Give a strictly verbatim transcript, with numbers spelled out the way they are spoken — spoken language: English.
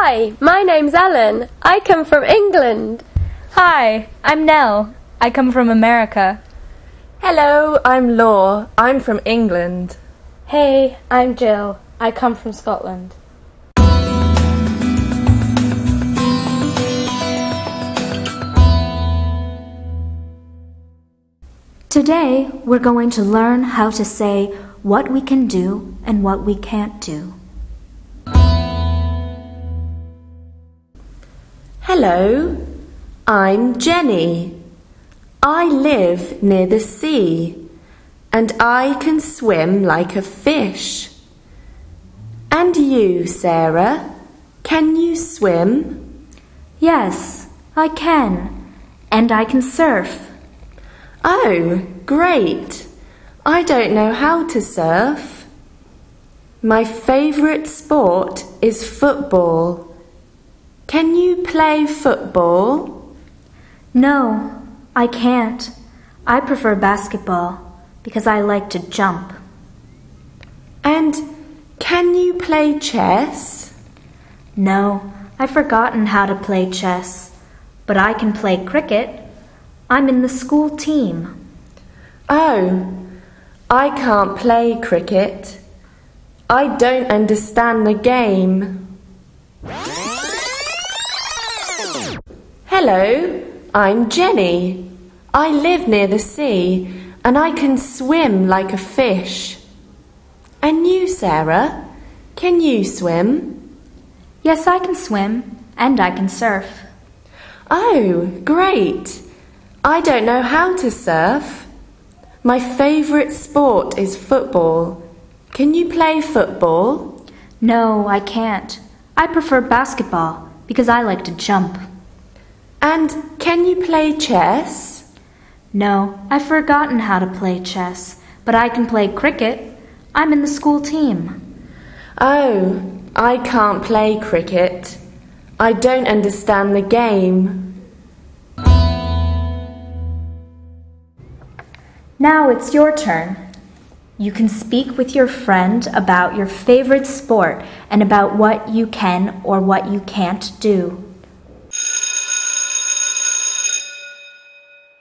Hi, my name's Ellen. I come from England. Hi, I'm Nell. I come from America. Hello, I'm Law. I'm from England. Hey, I'm Jill. I come from Scotland. Today, we're going to learn how to say what we can do and what we can't do. Hello, I'm Jenny. I live near the sea, and I can swim like a fish. And you, Sarah, can you swim? Yes, I can. And I can surf. Oh, great. I don't know how to surf. My favourite sport is football. Can you play football? No, I can't. I prefer basketball because I like to jump. And can you play chess? No, I've forgotten how to play chess, but I can play cricket. I'm in the school team. Oh, I can't play cricket. I don't understand the game. Hello, I'm Jenny. I live near the sea and I can swim like a fish. And you, Sarah, can you swim? Yes, I can swim and I can surf. Oh, great. I don't know how to surf. My favourite sport is football. Can you play football? No, I can't. I prefer basketball because I like to jump. And can you play chess? No, I've forgotten how to play chess, but I can play cricket. I'm in the school team. Oh, I can't play cricket. I don't understand the game. Now it's your turn. You can speak with your friend about your favorite sport and about what you can or what you can't do.